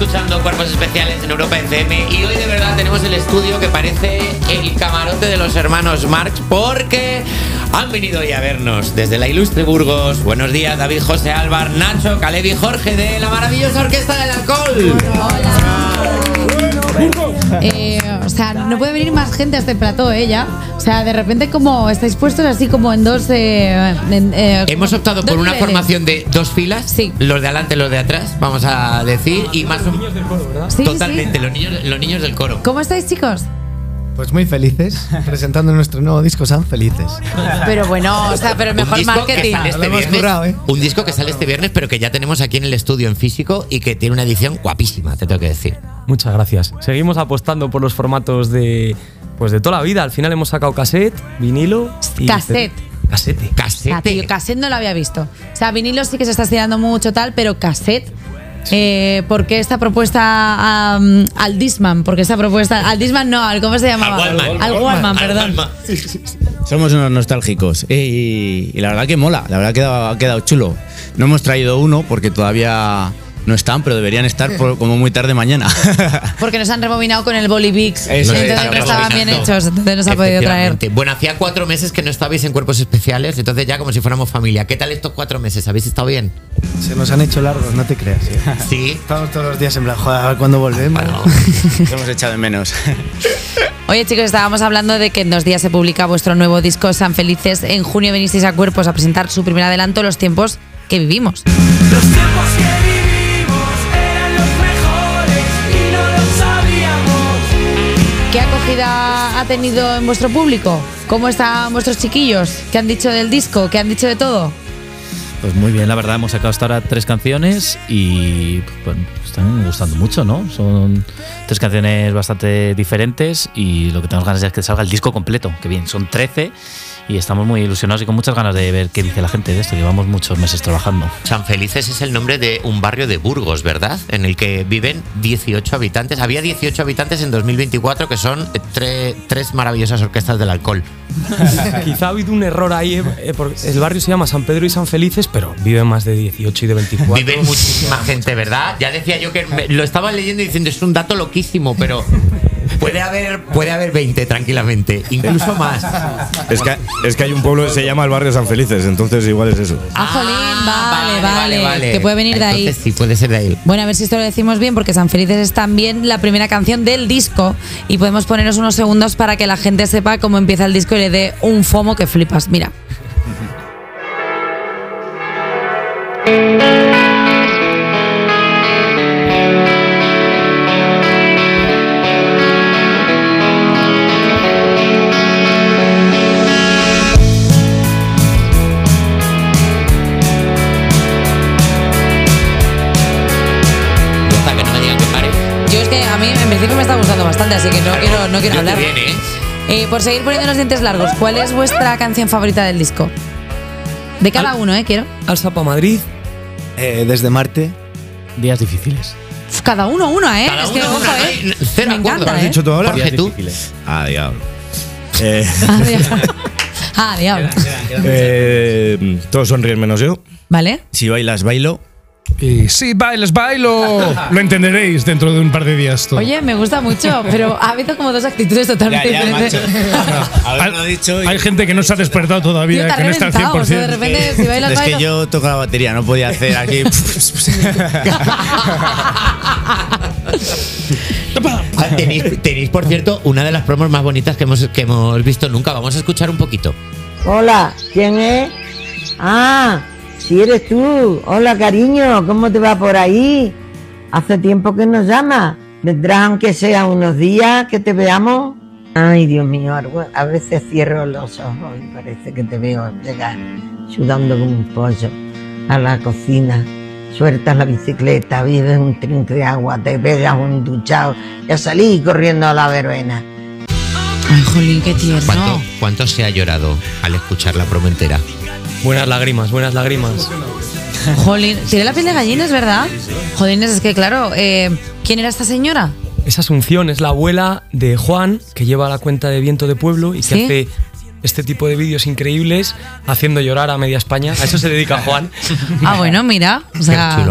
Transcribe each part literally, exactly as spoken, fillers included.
escuchando Cuerpos Especiales en Europa F M y hoy de verdad tenemos el estudio que parece el camarote de los hermanos Marx porque han venido hoy a vernos desde la ilustre Burgos. Buenos días, David, José, Álvar, Nacho, Caleb y Jorge de la maravillosa Orquesta del Alcohol. Hola. Eh, o sea, no puede venir más gente a este plató, ¿eh? Ya. O sea, de repente como estáis puestos así como en dos... Eh, en, eh, Hemos optado por una niveles. formación de dos filas, sí. Los de adelante, los de atrás, vamos a decir, y más... Los niños del coro, ¿verdad? Sí, totalmente, sí. Los, niños, los niños del coro. ¿Cómo estáis, chicos? Pues muy felices, presentando nuestro nuevo disco, San Felices. Pero bueno, o sea, pero el mejor un disco marketing. Que sale este viernes, currado, ¿eh? Un disco que sale este viernes, pero que ya tenemos aquí en el estudio en físico y que tiene una edición guapísima, te tengo que decir. Muchas gracias. Seguimos apostando por los formatos de, pues de toda la vida. Al final hemos sacado cassette, vinilo y cassette. Casete. Casete. Ah, tío, cassette no lo había visto. O sea, vinilo sí que se está estirando mucho tal, pero cassette. Eh, ¿Por qué esta propuesta um, al Discman? Porque esta propuesta al Discman no, al ¿cómo se llamaba? Al Walkman. Al Walkman, perdón. Al Walkman. Sí, sí, sí. Somos unos nostálgicos y, y la verdad que mola, la verdad que ha quedado, ha quedado chulo. No hemos traído uno porque todavía no están, pero deberían estar por, como muy tarde mañana. Porque nos han rebobinado con el Bolivix. Eso entonces es, no estaban bien hechos, entonces nos ha podido traer. Bueno, hacía cuatro meses que no estabais en Cuerpos Especiales, entonces ya como si fuéramos familia. ¿Qué tal estos cuatro meses? ¿Habéis estado bien? Se nos han hecho largos, no te creas. ¿eh? Sí. Estamos todos los días en plan, joder, a ver cuándo volvemos. Bueno. Nos hemos echado de menos. Oye, chicos, estábamos hablando de que en dos días se publica vuestro nuevo disco, San Felices. En junio venisteis a Cuerpos a presentar su primer adelanto, Los tiempos que vivimos. Los tiempos que vivimos eran los mejores y no lo sabíamos. ¿Qué acogida ha tenido en vuestro público? ¿Cómo están vuestros chiquillos? ¿Qué han dicho del disco? ¿Qué han dicho de todo? Pues muy bien, la verdad, hemos sacado hasta ahora tres canciones y pues, están gustando mucho, ¿no? Son tres canciones bastante diferentes y lo que tenemos ganas ya es que salga el disco completo, que bien, son trece y estamos muy ilusionados y con muchas ganas de ver qué dice la gente de esto. Llevamos muchos meses trabajando. San Felices es el nombre de un barrio de Burgos, ¿verdad? En el que viven dieciocho habitantes. Había dieciocho habitantes en dos mil veinticuatro, que son tre- tres maravillosas orquestas del alcohol. Quizá ha habido un error ahí, eh, porque el barrio se llama San Pedro y San Felices, pero viven más de dieciocho y de veinticuatro. Viven muchísima gente, ¿verdad? Ya decía yo que me, lo estaba leyendo y diciendo, es un dato loquísimo, pero puede haber, puede haber veinte tranquilamente, incluso más. Es que, es que hay un pueblo que se llama el barrio San Felices, entonces igual es eso. Ah, jolín, vale, vale, vale, vale. Que puede venir de ahí. Entonces sí, puede ser de ahí. Bueno, a ver si esto lo decimos bien, porque San Felices es también la primera canción del disco y podemos poneros unos segundos para que la gente sepa cómo empieza el disco y le dé un fomo que flipas. Mira. En principio me está gustando bastante, así que no quiero, no quiero hablar. Bien, ¿eh? Eh, por seguir poniendo los dientes largos, ¿cuál es vuestra canción favorita del disco? De cada Al, uno, ¿eh? Quiero. Alza pa' Madrid. Eh, desde Marte. Días difíciles. Uf, cada uno una, ¿eh? Cada es uno que, una, ojo, ¿no? ¿eh? Cero Me acuerdo. encanta, ¿Has ¿eh? dicho tú ahora? Jorge, tú. Ah, diablo. Eh, Ah, diablo. Ah, diablo. eh, todos sonríen menos yo. ¿Vale? Si bailas, bailo. Y si bailes, bailo. Lo entenderéis dentro de un par de días todo. Oye, me gusta mucho, pero ha habido como dos actitudes totalmente Ya, ya, diferentes. macho. Haberlo Hay- dicho y- Hay gente que no se ha despertado Tío, todavía, te ha que no está al reventado, cien por o sea, de ciento. repente, si bailas, Es bailo. que yo toco la batería, no podía hacer aquí. Ah, tenéis, tenéis, por cierto, una de las promos más bonitas que hemos, que hemos visto nunca. Vamos a escuchar un poquito. Hola, ¿quién es? Ah, si eres tú. Hola, cariño, ¿cómo te va por ahí? Hace tiempo que nos llamas. ¿Vendrás aunque sea unos días que te veamos? Ay, Dios mío, a veces cierro los ojos y parece que te veo llegar sudando como un pollo a la cocina. Sueltas la bicicleta, vives un trinque de agua, te pegas un duchado y a salir corriendo a la verbena. Ay, jolín, qué tierno. ¿Cuánto, ¿Cuánto se ha llorado al escuchar la promo entera? Buenas lágrimas, buenas lágrimas. Jolín, tiré la piel de gallina, ¿es verdad? Jolines, es que claro, eh, ¿quién era esta señora? Es Asunción, es la abuela de Juan, que lleva la cuenta de Viento de Pueblo y que ¿Sí? hace este tipo de vídeos increíbles haciendo llorar a media España. A eso se dedica Juan. Ah, bueno, mira. O sea, Qué chulo.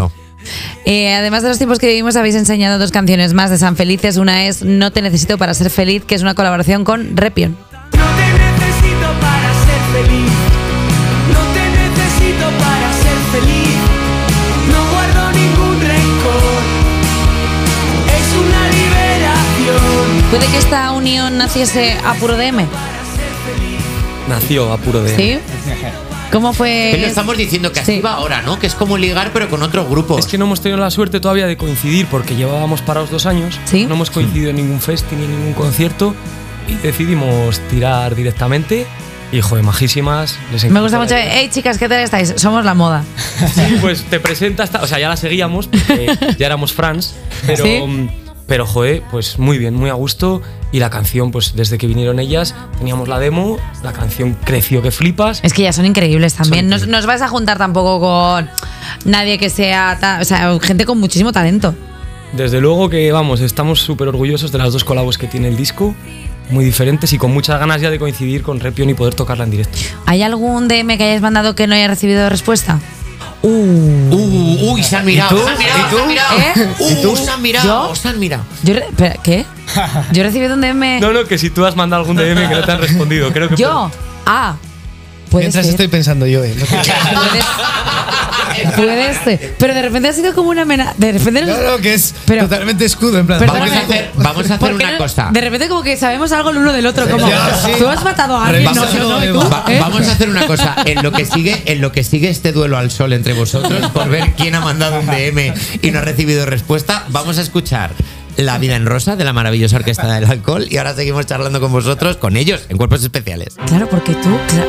Eh, además de los tiempos que vivimos, habéis enseñado dos canciones más de San Felices. Una es No te necesito para ser feliz, que es una colaboración con Repion. No te necesito para ser feliz. No te necesito para ser feliz. No guardo ningún rencor. Es una liberación. ¿Puede que esta unión naciese a puro D M? Nació a puro de... ¿Sí? ¿Cómo fue? Que lo estamos diciendo que así Sí. va ahora, ¿no? Que es como ligar pero con otros grupos. Es que no hemos tenido la suerte todavía de coincidir porque llevábamos parados dos años. ¿Sí? No hemos coincidido en ningún festi ni en ningún concierto y decidimos tirar directamente. Y, joder, majísimas. Les Me gusta encanta mucho. la- Hey, chicas, ¿qué tal estáis? Somos la moda. Sí, pues te presentas, o sea, ya la seguíamos porque ya éramos fans, pero, ¿Sí? pero joder, pues muy bien, muy a gusto. Y la canción, pues desde que vinieron ellas, teníamos la demo, la canción creció que flipas. Es que ya son increíbles también. Son No os- no os vais a juntar tampoco con nadie que sea. ta- o sea, gente con muchísimo talento. Desde luego que, vamos, estamos súper orgullosos de las dos colabos que tiene el disco, muy diferentes y con muchas ganas ya de coincidir con Repion y poder tocarla en directo. ¿Hay algún D M que hayáis mandado que no haya recibido respuesta? Uh, uy, se han mirado. ¿Y tú? Se han mirado, ¿Y tú? se han mirado. ¿Eh? Uh, se han mirado, se han mirado. Yo re- espera, ¿Qué? Yo he recibido un D M. No, no, que si tú has mandado algún D M que no te han respondido, creo que Yo. Ah. Puede Mientras ser. estoy pensando yo, eh. lo que- Puede, puede ser. Pero de repente ha sido como una amenaza. De repente. Claro que es Pero- totalmente escudo, en plan. Perdóname. Vamos a hacer, vamos a hacer ¿Por qué una no- cosa. De repente como que sabemos algo el uno del otro, como Ya, sí. tú has matado a alguien, no, Vamos yo no, a- y tú, Va- ¿eh? Vamos a hacer una cosa. En lo que sigue, en lo que sigue este duelo al sol entre vosotros, por ver quién ha mandado un D M y no ha recibido respuesta, vamos a escuchar La vida en rosa de la maravillosa Orquesta del Alcohol y ahora seguimos charlando con vosotros, con ellos, en Cuerpos Especiales. Claro, porque tú, claro.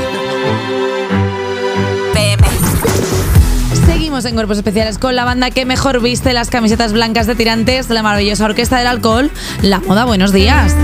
Seguimos en Cuerpos Especiales con la banda que mejor viste las camisetas blancas de tirantes de la maravillosa Orquesta del Alcohol, La Moda. Buenos días.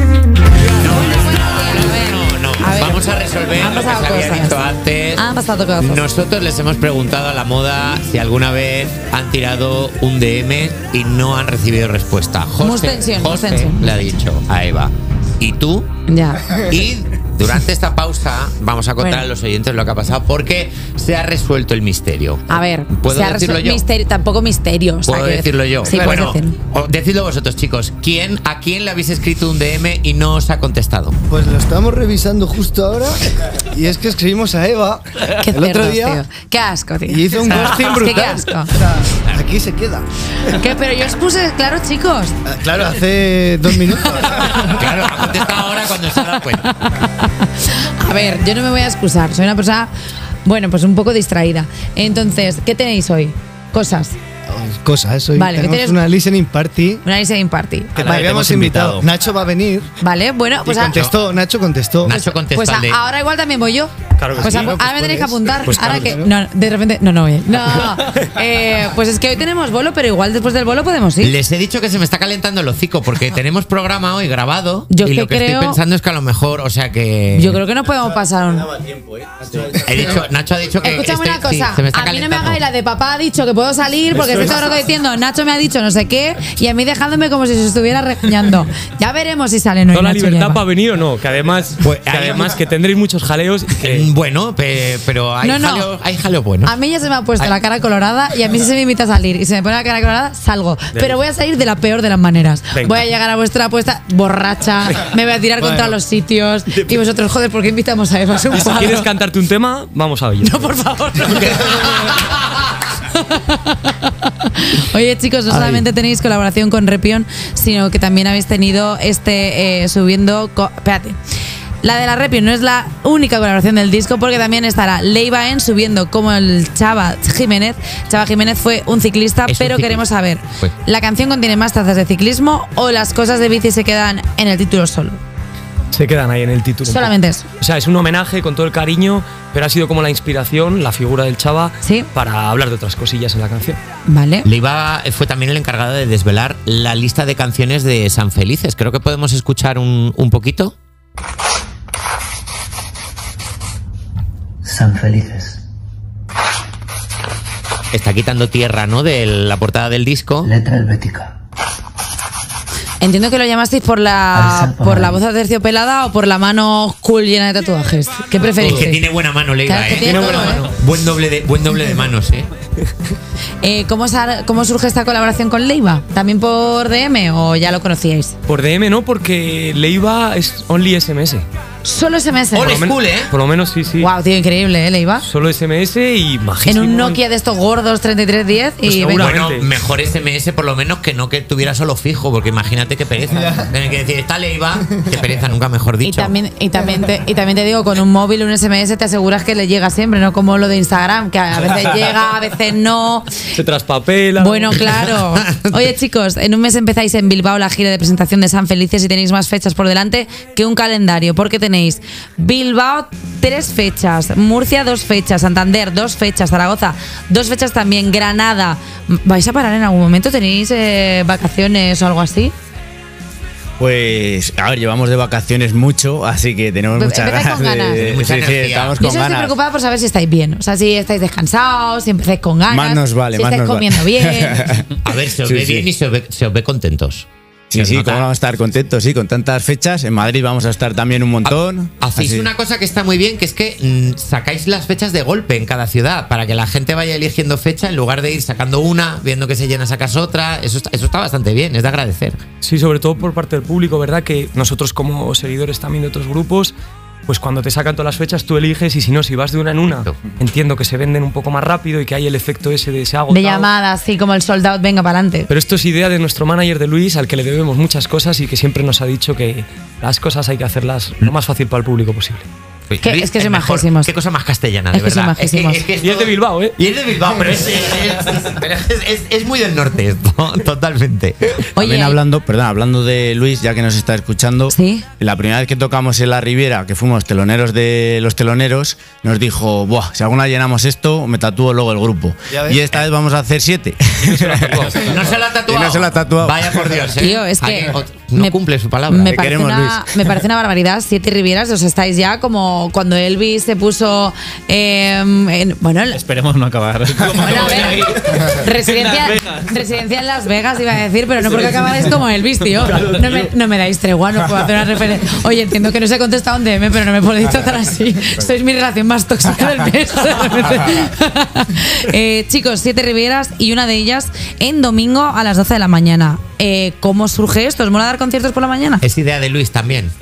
No, no, A ver, vamos a resolver han lo que pasado se había cosas. dicho antes. Han pasado cosas. Nosotros les hemos preguntado a La Moda si alguna vez han tirado un D M y no han recibido respuesta. José, Mustensión, José mustensión. le ha dicho a Eva. ¿Y tú? Ya. Y durante esta pausa vamos a contar Bueno. a los oyentes lo que ha pasado porque se ha resuelto el misterio. A ver, ¿Puedo se ha decirlo resuelto yo? misterio, tampoco misterio. o sea, ¿Puedo quiero decirlo decir- yo? Sí, puedes bueno, decirlo. o- decidlo vosotros, chicos. ¿Quién, ¿A quién le habéis escrito un D M y no os ha contestado? Pues lo estamos revisando justo ahora y es que escribimos a Eva Qué el otro cerdos, tío tío. Qué asco, tío. y hizo un ghosting Es que brutal. qué asco. O sea, aquí se queda. ¿Qué? Pero yo os puse, claro, chicos. Ah, Claro, hace dos minutos. Claro, ha contestado ahora cuando se ha dado cuenta. A ver, yo no me voy a excusar. Soy una persona, bueno, pues un poco distraída. Entonces, ¿qué tenéis hoy? Cosas. Cosas, hoy Vale, ¿qué tenemos tienes? una listening party Una listening party. que la te que habíamos te hemos invitado. invitado. Nacho va a venir Vale, bueno, pues, y a- contestó, Nacho contestó. Nacho contestó pues a- al de- ahora igual también voy yo. Claro que Pues sí. a- Pues ahora me tenéis que puedes. apuntar. Pues ahora claro, que. claro. No, de repente. No, no voy. No. Eh, pues es que hoy tenemos bolo, pero igual después del bolo podemos ir. Les he dicho que se me está calentando el hocico porque tenemos programa hoy grabado Yo y que lo que creo- estoy pensando es que a lo mejor, o sea que... Yo creo que no podemos pasar un. He dicho, Nacho ha dicho que... Escúchame estoy- una sí, cosa, se me está a mí no me calentando. hagáis la de papá ha dicho que puedo salir porque estoy todo el rato diciendo Nacho me ha dicho no sé qué y a mí dejándome como si se estuviera regañando. Ya veremos si salen hoy Toda la Nacho y libertad Eva. para venir o no, que además, Pues, que ahí además vamos. que tendréis muchos jaleos y que... Mm, Bueno, pe- pero hay No, no. jaleo, hay jaleo bueno. A mí ya se me ha puesto Ay. la cara colorada y a mí si se me invita a salir y se me pone la cara colorada, salgo. Pero voy a salir de la peor de las maneras. Venga. Voy a llegar a vuestra apuesta borracha, me voy a tirar contra Bueno. los sitios y vosotros, joder, ¿por qué invitamos a Eva? Es un Y si cuadro. quieres cantarte un tema, vamos a oír. No, por favor. no. Oye, chicos, no solamente tenéis colaboración con Repion, sino que también habéis tenido este eh, subiendo. co- Espérate. La de la Repion no es la única colaboración del disco porque también estará Leibaen subiendo como el Chava Jiménez. Chava Jiménez fue un ciclista, Es un pero ciclista. queremos saber, Fue. ¿la canción contiene más trazas de ciclismo o las cosas de bici se quedan en el título solo? Se quedan ahí en el título. un Solamente poco. eso. O sea, es un homenaje con todo el cariño, pero ha sido como la inspiración, la figura del Chava, Sí. para hablar de otras cosillas en la canción. Vale. Leiva fue también el encargado de desvelar la lista de canciones de San Felices. Creo que podemos escuchar un, un poquito. San Felices. Está quitando tierra, ¿no? De la portada del disco. Letra helvética. Entiendo que lo llamasteis por la por la voz aterciopelada o por la mano cool llena de tatuajes. ¿Qué preferís? Es que tiene buena mano, Leiva, Claro, que ¿eh? tiene Tiene buena todo, mano. Buen doble de, buen doble de manos, ¿eh? Eh, ¿cómo, sa- ¿Cómo surge esta colaboración con Leiva? ¿También por D M o ya lo conocíais? Por D M no, porque Leiva es only S M S. Solo S M S. Old Por lo men- school, ¿eh? Por lo menos sí, sí. Wow, tío, increíble, ¿eh, Leiva? Solo S M S y En majísimo. un Nokia de estos gordos treinta y tres diez Pues y seguro. venga. Bueno, mejor S M S por lo menos que no que tuviera solo fijo, porque imagínate qué pereza. Tener que decir, está Leiva, qué pereza, nunca mejor Y dicho. también, y, también te, y también te digo, con un móvil, un S M S, te aseguras que le llega siempre, no como lo de Instagram, que a veces llega, a veces no. Se traspapela. Bueno, claro. Oye, chicos, en un mes empezáis en Bilbao la gira de presentación de San Felices y tenéis más fechas por delante que un calendario, porque tenéis Bilbao tres fechas, Murcia dos fechas, Santander dos fechas, Zaragoza dos fechas también, Granada. ¿Vais a parar en algún momento? ¿Tenéis eh, vacaciones o algo así? Pues, a ver, llevamos de vacaciones mucho, así que tenemos Pues muchas empezáis ganas. con ganas. de, Mucha sí, sí, energía. estamos Yo con solo estoy ganas. preocupada por saber si estáis bien. O sea, si estáis descansados, si empezáis con ganas. Más nos vale, si más estáis nos comiendo vale. bien. A ver, se os Sí, ve sí. bien y se os ve, se os ve contentos. Sí, Se os sí, nota. cómo vamos a estar contentos, sí, con tantas fechas. En Madrid vamos a estar también un montón. Hacéis así. una cosa que está muy bien, que es que mm, sacáis las fechas de golpe en cada ciudad, para que la gente vaya eligiendo fecha en lugar de ir sacando una, viendo que se llena, sacas otra. Eso está, eso está bastante bien, es de agradecer. Sí, sobre todo por parte del público, ¿verdad? Que nosotros como seguidores también de otros grupos, pues cuando te sacan todas las fechas tú eliges y si no, si vas de una en una, Exacto. entiendo que se venden un poco más rápido y que hay el efecto ese de ese agotado. De llamadas, así como el sold out, venga para adelante. Pero esto es idea de nuestro manager de Luis, al que le debemos muchas cosas y que siempre nos ha dicho que las cosas hay que hacerlas lo más fácil para el público posible. Que- Luis, es que el soy mejor. majísimos. Qué cosa más castellana, de Es que soy verdad. majísimos. Es que, es que Y es de Bilbao, ¿eh? Y es de Bilbao, pero es, es- es- pero es- es- es muy del norte esto, totalmente. También Oye, hablando, perdón, hablando de Luis, ya que nos está escuchando, Sí. la primera vez que tocamos en la Riviera, que fuimos teloneros de los teloneros, nos dijo, buah, si alguna llenamos esto, me tatúo luego el grupo. Ya ves. Y esta vez vamos a hacer siete. No se lo ha tatuado. Y no se lo ha tatuado. Vaya por Dios, ¿eh? Tío, es que Aquí no me- cumple su palabra. Me Te parece, queremos, una, me parece una barbaridad. Siete Rivieras, os estáis ya como cuando Elvis se puso. eh, en- bueno, el- Esperemos no acabar. bueno, a ver, residencia, residencia en Las Vegas, iba a decir, pero no porque acabaréis como Elvis, tío. No me, no me dais tregua, no puedo hacer una referencia. Oye, entiendo que no os he contestado un D M, pero no me podéis tratar así. Sois mi relación más tóxica del mes. de repente. Eh, chicos, siete Rivieras y una de ellas en domingo a las doce de la mañana. Eh, ¿Cómo surge esto? ¿Os mola dar conciertos por la mañana? Es idea de Luis también.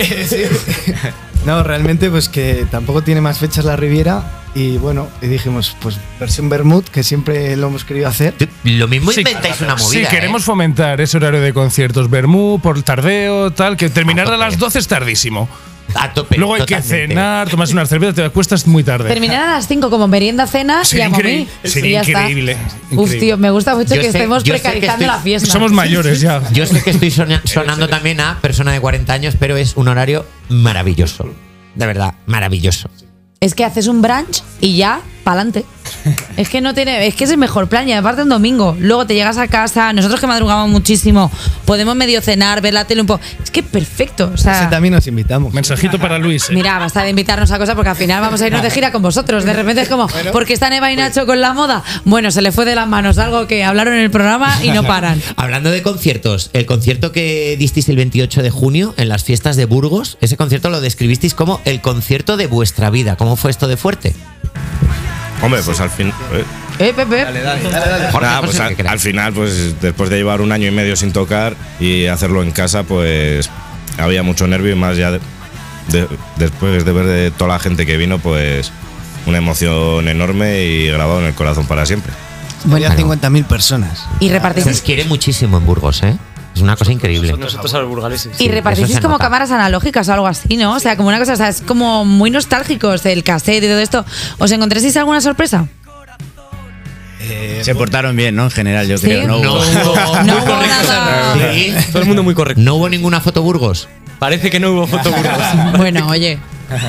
No, realmente pues que tampoco tiene más fechas la Riviera y bueno, y dijimos pues versión Bermud, que siempre lo hemos querido hacer. Lo mismo Sí, inventáis una movida. Sí, queremos ¿eh? fomentar ese horario de conciertos Bermú, por tardeo, tal, que terminar A a tope. las doce es tardísimo. A tope. Luego hay que totalmente. cenar, tomas unas cervezas, te acuestas muy tarde. Terminar a las cinco como merienda cena y Sería a mí. increíble, sería Y ya está. increíble, Uf, increíble. tío, me gusta mucho Yo que sé- estemos yo sé que precarizando estoy- la fiesta. Somos mayores ya. Yo sé que estoy sona- sonando también a persona de cuarenta años, pero es un horario maravilloso. De verdad, maravilloso. Es que haces un brunch y ya, pa'lante. Es que no tiene, es que es el mejor plan y aparte un domingo. Luego te llegas a casa, nosotros que madrugamos muchísimo, podemos medio cenar, ver la tele un poco. Es que perfecto. O Ese sea, también nos invitamos. Mensajito para Luis. eh. mira, basta de invitarnos a cosas porque al final vamos a irnos de gira con vosotros. De repente es como, porque están Eva y Nacho con la moda. Bueno, se le fue de las manos algo que hablaron en el programa y no paran. Hablando de conciertos, el concierto que disteis el veintiocho de junio en las fiestas de Burgos, ese concierto lo describisteis como el concierto de vuestra vida. ¿Cómo fue esto de fuerte? Hombre, pues al fin. eh, Eh, Pepe. Jorge, Nada, Jorge, pues ¿qué al, crees? al final, pues después de llevar un año y medio sin tocar y hacerlo en casa, pues había mucho nervio y más ya de- de- después de ver de toda la gente que vino, pues una emoción enorme y grabado en el corazón para siempre. Había cincuenta mil personas. Y Se os repartís, quiere muchísimo en Burgos, ¿eh? Es una cosa increíble. Nosotros a los burgaleses. y eso repartís se como nota. cámaras analógicas o algo así, ¿no? O sea, como una cosa, o sea, es como muy nostálgicos el cassette y todo esto. ¿Os encontrasteis alguna sorpresa? Se portaron bien, ¿no? En general, yo ¿Sí? creo. No, No, hubo- hubo- No hubo nada. Sí. Todo el mundo muy correcto. No hubo ninguna foto Burgos. Parece que no hubo fotoburgos. Bueno, oye.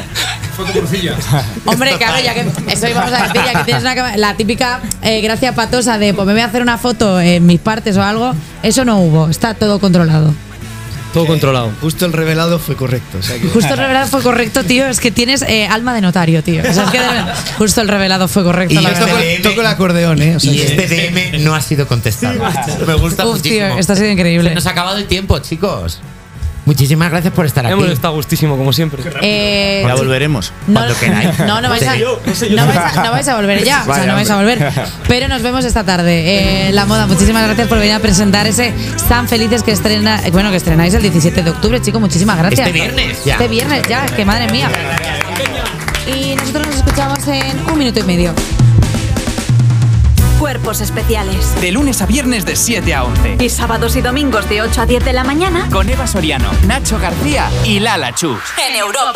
Hombre, claro, ya que eso íbamos a decir, ya que tienes una cámara- la típica eh, gracia patosa de pues me voy a hacer una foto en mis partes o algo, eso no hubo, está todo controlado. Todo controlado. Justo el revelado fue correcto. O sea que- Justo el revelado fue correcto, tío. Es que tienes eh, alma de notario, tío. O sea, es que de verdad, justo el revelado fue correcto. Y la yo verdad. toco- toco, toco el acordeón, ¿eh? O sea Y que- este D M no ha sido contestado. Me gusta Uf, muchísimo. tío, esto ha sido increíble. Se nos ha acabado el tiempo, chicos. Muchísimas gracias por estar aquí. Hemos estado gustísimo, como siempre. Eh, Ya volveremos. no, cuando queráis. no, no vais a, no vais a, no vais a volver ya. O sea, Vaya, no vais a volver. Pero nos vemos esta tarde. Eh, La Moda, muchísimas gracias por venir a presentar ese Tan Felices que estrena, bueno, que estrenáis el diecisiete de octubre, chicos. Muchísimas gracias. Este viernes ya. Este viernes ya, que madre mía. Y nosotros nos escuchamos en un minuto y medio. Cuerpos especiales. De lunes a viernes de siete a once. Y sábados y domingos de ocho a diez de la mañana. Con Eva Soriano, Nacho García y Lala Chus. En Europa.